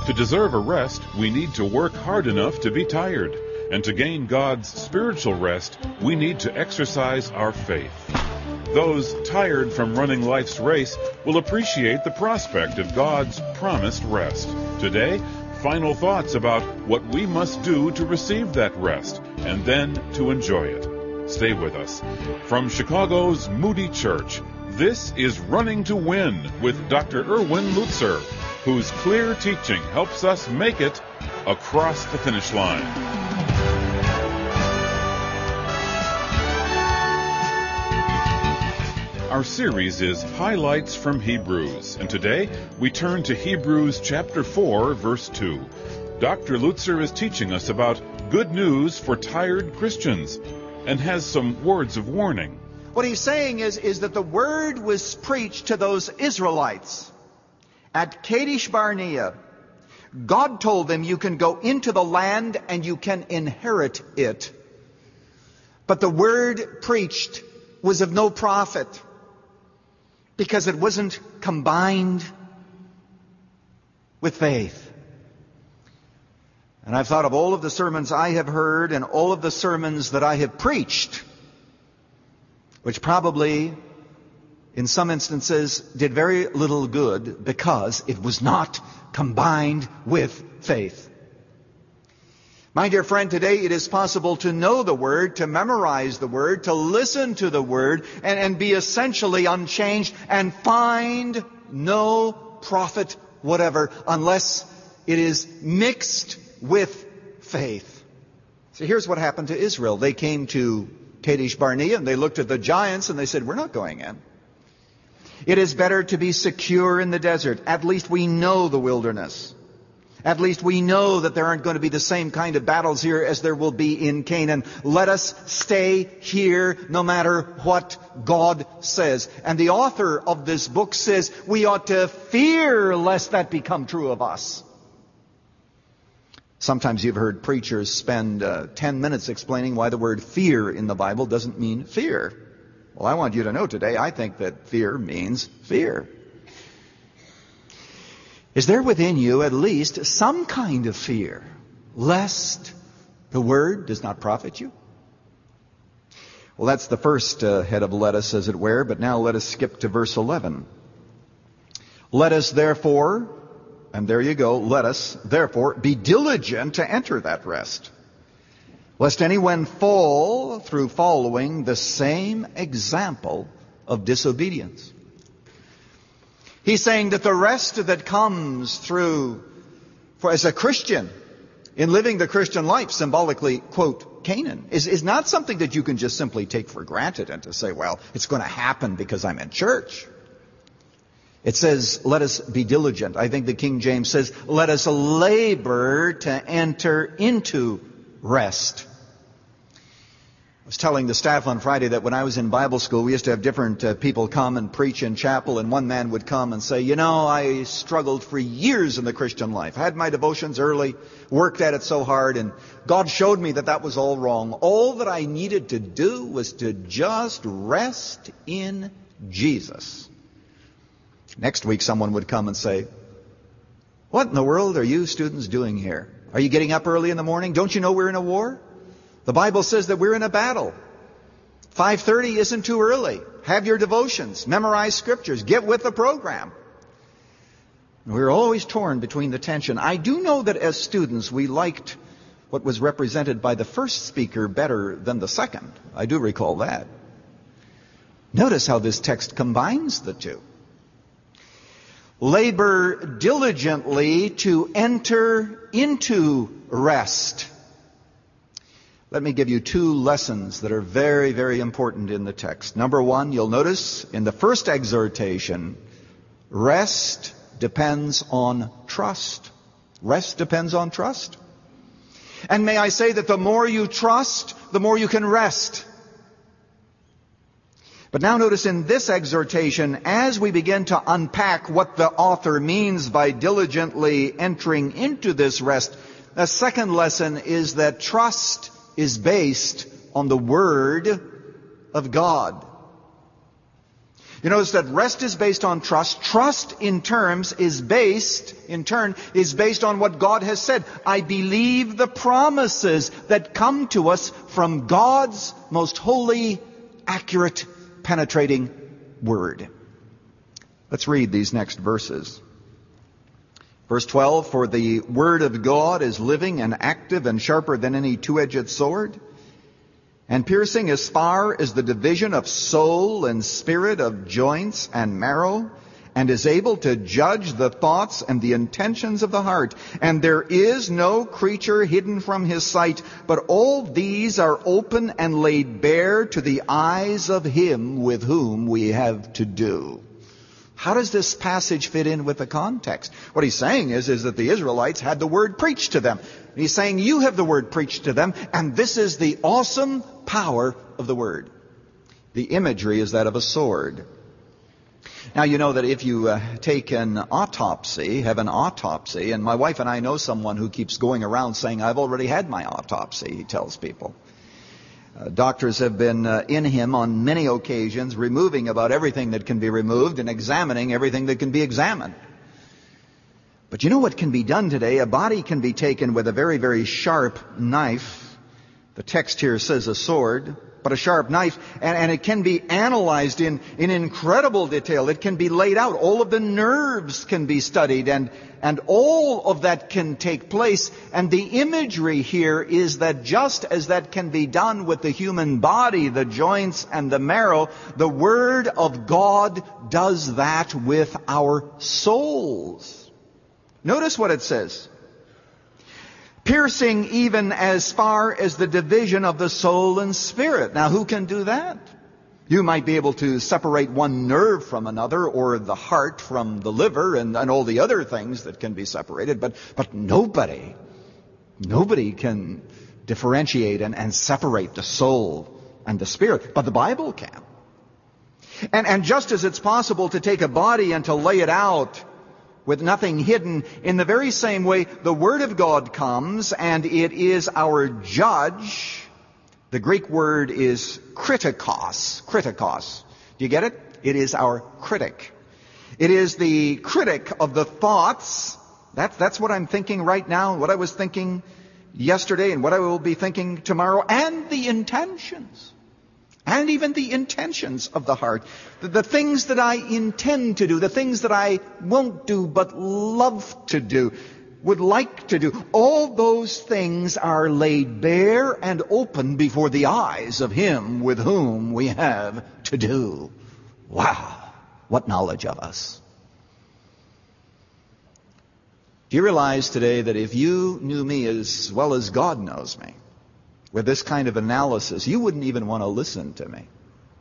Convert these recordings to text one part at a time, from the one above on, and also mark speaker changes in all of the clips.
Speaker 1: To deserve a rest, we need to work hard enough to be tired. And to gain God's spiritual rest, we need to exercise our faith. Those tired from running life's race will appreciate the prospect of God's promised rest. Today, final thoughts about what we must do to receive that rest, and then to enjoy it. Stay with us. From Chicago's Moody Church, this is Running to Win with Dr. Erwin Lutzer, whose clear teaching helps us make it across the finish line. Our series is Highlights from Hebrews, and today we turn to Hebrews chapter 4, verse 2. Dr. Lutzer is teaching us about good news for tired Christians and has some words of warning.
Speaker 2: What he's saying is that the word was preached to those Israelites at Kadesh Barnea. God told them, you can go into the land and you can inherit it. But the word preached was of no profit because it wasn't combined with faith. And I've thought of all of the sermons I have heard and all of the sermons that I have preached, which probably, in some instances, did very little good because it was not combined with faith. My dear friend, today it is possible to know the Word, to memorize the Word, to listen to the Word, and be essentially unchanged and find no profit whatever unless it is mixed with faith. So here's what happened to Israel. They came to Kadesh Barnea and they looked at the giants and they said, we're not going in. It is better to be secure in the desert. At least we know the wilderness. At least we know that there aren't going to be the same kind of battles here as there will be in Canaan. Let us stay here no matter what God says. And the author of this book says we ought to fear lest that become true of us. Sometimes you've heard preachers spend 10 minutes explaining why the word fear in the Bible doesn't mean fear. Well, I want you to know today, I think that fear means fear. Is there within you at least some kind of fear, lest the word does not profit you? Well, that's the first head of lettuce, as it were, but now let us skip to verse 11. Let us therefore, and there you go, let us therefore be diligent to enter that rest, lest anyone fall through following the same example of disobedience. He's saying that the rest that comes through, as a Christian, in living the Christian life, symbolically, quote, Canaan, is not something that you can just simply take for granted and to say, well, it's going to happen because I'm in church. It says, let us be diligent. I think the King James says, let us labor to enter into rest. I was telling the staff on Friday that when I was in Bible school, we used to have different people come and preach in chapel, and one man would come and say, you know, I struggled for years in the Christian life. I had my devotions early, worked at it so hard, and God showed me that was all wrong. All that I needed to do was to just rest in Jesus. Next week, someone would come and say, what in the world are you students doing here? Are you getting up early in the morning? Don't you know we're in a war? The Bible says that we're in a battle. 5:30 isn't too early. Have your devotions. Memorize scriptures. Get with the program. We're always torn between the tension. I do know that as students we liked what was represented by the first speaker better than the second. I do recall that. Notice how this text combines the two. Labor diligently to enter into rest. Let me give you two lessons that are very, very important in the text. Number one, you'll notice in the first exhortation, rest depends on trust. Rest depends on trust. And may I say that the more you trust, the more you can rest. But now notice in this exhortation, as we begin to unpack what the author means by diligently entering into this rest, the second lesson is that trust is based on the Word of God. You notice that rest is based on trust. Trust in turn is based on what God has said. I believe the promises that come to us from God's most holy, accurate, penetrating Word. Let's read these next verses. Verse 12, for the Word of God is living and active and sharper than any two-edged sword, and piercing as far as the division of soul and spirit, of joints and marrow, and is able to judge the thoughts and the intentions of the heart. And there is no creature hidden from His sight, but all these are open and laid bare to the eyes of Him with whom we have to do. How does this passage fit in with the context? What he's saying is that the Israelites had the Word preached to them. He's saying you have the Word preached to them, and this is the awesome power of the Word. The imagery is that of a sword. Now, you know that if you take an autopsy, have an autopsy, and my wife and I know someone who keeps going around saying, I've already had my autopsy, he tells people. Doctors have been in him on many occasions, removing about everything that can be removed and examining everything that can be examined. But you know what can be done today? A body can be taken with a very, very sharp knife. The text here says a sword, but a sharp knife, and it can be analyzed in incredible detail. It can be laid out. All of the nerves can be studied, and all of that can take place. And the imagery here is that just as that can be done with the human body, the joints and the marrow, the Word of God does that with our souls. Notice what it says. Piercing even as far as the division of the soul and spirit. Now, who can do that? You might be able to separate one nerve from another, or the heart from the liver, and all the other things that can be separated, but nobody can differentiate and separate the soul and the spirit. But the Bible can. And just as it's possible to take a body and to lay it out with nothing hidden, in the very same way, the Word of God comes, and it is our judge. The Greek word is kritikos. Kritikos. Do you get it? It is our critic. It is the critic of the thoughts. That's what I'm thinking right now, what I was thinking yesterday, and what I will be thinking tomorrow, and the intentions. And even the intentions of the heart. The things that I intend to do, the things that I won't do but love to do, would like to do. All those things are laid bare and open before the eyes of Him with whom we have to do. Wow, what knowledge of us. Do you realize today that if you knew me as well as God knows me, with this kind of analysis, you wouldn't even want to listen to me.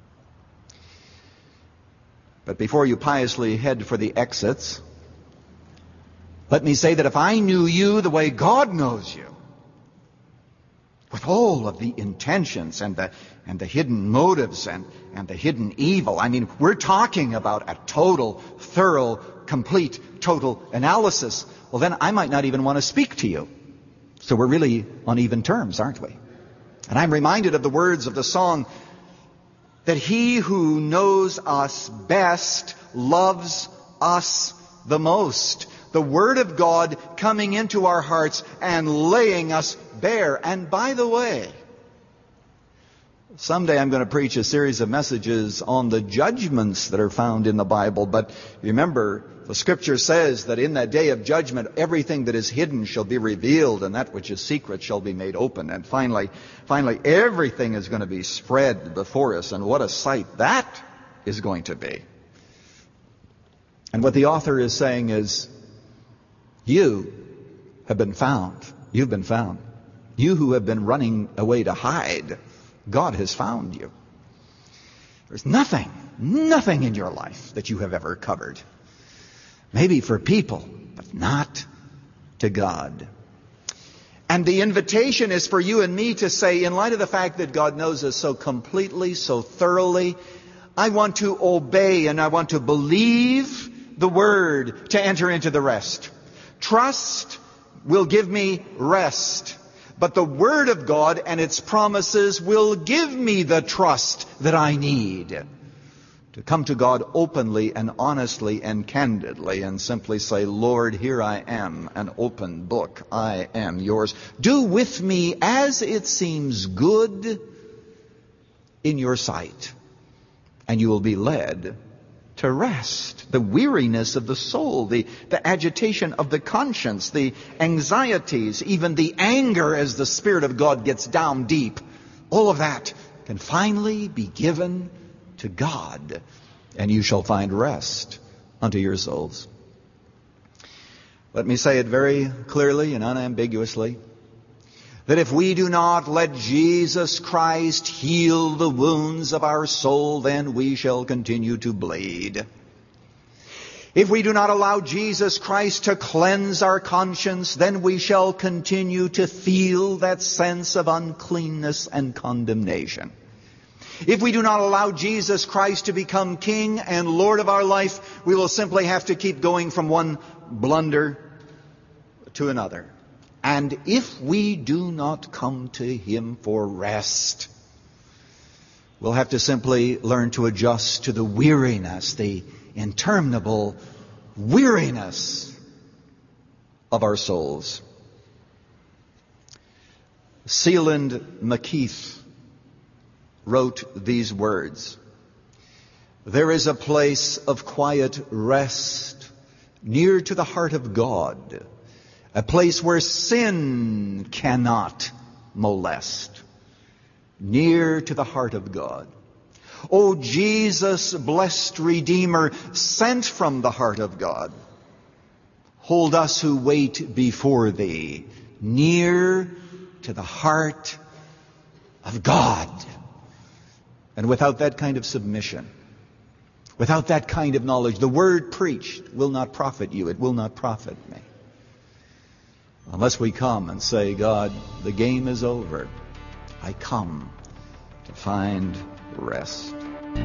Speaker 2: But before you piously head for the exits, let me say that if I knew you the way God knows you, with all of the intentions and the hidden motives and the hidden evil, I mean, we're talking about a total, thorough, complete, total analysis, well then I might not even want to speak to you. So we're really on even terms, aren't we? And I'm reminded of the words of the song that He who knows us best loves us the most. The Word of God coming into our hearts and laying us bare. And by the way, someday I'm going to preach a series of messages on the judgments that are found in the Bible. But remember, the Scripture says that in that day of judgment, everything that is hidden shall be revealed, and that which is secret shall be made open. And finally, everything is going to be spread before us. And what a sight that is going to be. And what the author is saying is, you have been found. You've been found. You who have been running away to hide, God has found you. There's nothing in your life that you have ever covered. Maybe for people, but not to God. And the invitation is for you and me to say, in light of the fact that God knows us so completely, so thoroughly, I want to obey and I want to believe the Word to enter into the rest. Trust will give me rest. But the Word of God and its promises will give me the trust that I need. to come to God openly and honestly and candidly and simply say, Lord, here I am, an open book. I am yours. Do with me as it seems good in your sight, and you will be led to rest. The weariness of the soul, the agitation of the conscience, the anxieties, even the anger as the Spirit of God gets down deep, all of that can finally be given to God, and you shall find rest unto your souls. Let me say it very clearly and unambiguously, that if we do not let Jesus Christ heal the wounds of our soul, then we shall continue to bleed. If we do not allow Jesus Christ to cleanse our conscience, then we shall continue to feel that sense of uncleanness and condemnation. If we do not allow Jesus Christ to become King and Lord of our life, we will simply have to keep going from one blunder to another. And if we do not come to Him for rest, we'll have to simply learn to adjust to the weariness, the interminable weariness of our souls. Sealand McKeith wrote these words: "There is a place of quiet rest near to the heart of God, a place where sin cannot molest, near to the heart of God. O Jesus, blessed Redeemer, sent from the heart of God, hold us who wait before Thee, near to the heart of God." And without that kind of submission, without that kind of knowledge, the word preached will not profit you. It will not profit me. Unless we come and say, God, the game is over. I come to find rest.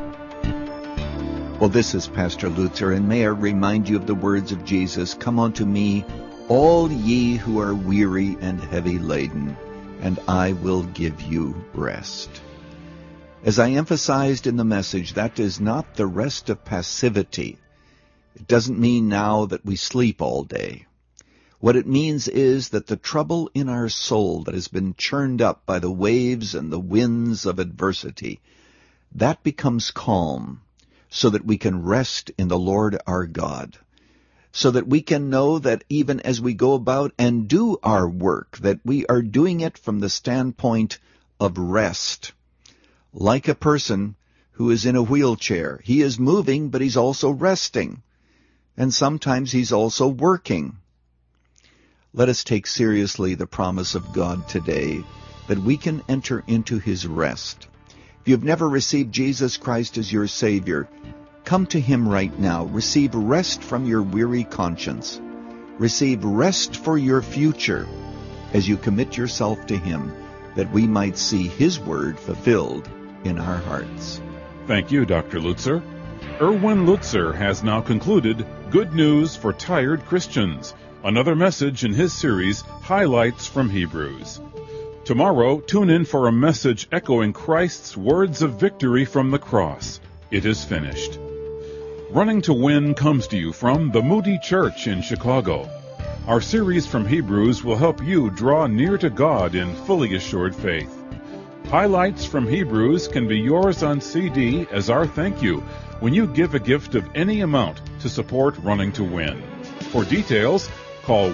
Speaker 2: Well, this is Pastor Lutzer, and may I remind you of the words of Jesus, "Come unto me, all ye who are weary and heavy laden, and I will give you rest." As I emphasized in the message, that is not the rest of passivity. It doesn't mean now that we sleep all day. What it means is that the trouble in our soul that has been churned up by the waves and the winds of adversity, that becomes calm so that we can rest in the Lord our God, so that we can know that even as we go about and do our work, that we are doing it from the standpoint of rest. Like a person who is in a wheelchair, he is moving, but he's also resting, and sometimes he's also working. Let us take seriously the promise of God today that we can enter into His rest. If you've never received Jesus Christ as your Savior, come to Him right now. Receive rest from your weary conscience. Receive rest for your future as you commit yourself to Him, that we might see His Word fulfilled in our hearts.
Speaker 1: Thank you, Dr. Lutzer. Erwin Lutzer has now concluded Good News for Tired Christians, another message in his series, Highlights from Hebrews. Tomorrow, tune in for a message echoing Christ's words of victory from the cross. It is finished. Running to Win comes to you from the Moody Church in Chicago. Our series from Hebrews will help you draw near to God in fully assured faith. Highlights from Hebrews can be yours on CD as our thank you when you give a gift of any amount to support Running to Win. For details, call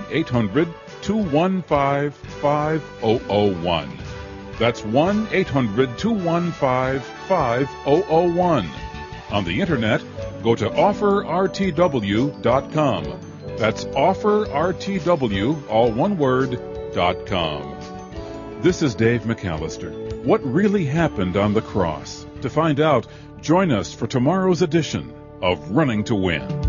Speaker 1: 1-800-215-5001. That's 1-800-215-5001. On the Internet, go to offerrtw.com. That's offerrtw, all one word, .com. This is Dave McAllister. What really happened on the cross? To find out, join us for tomorrow's edition of Running to Win.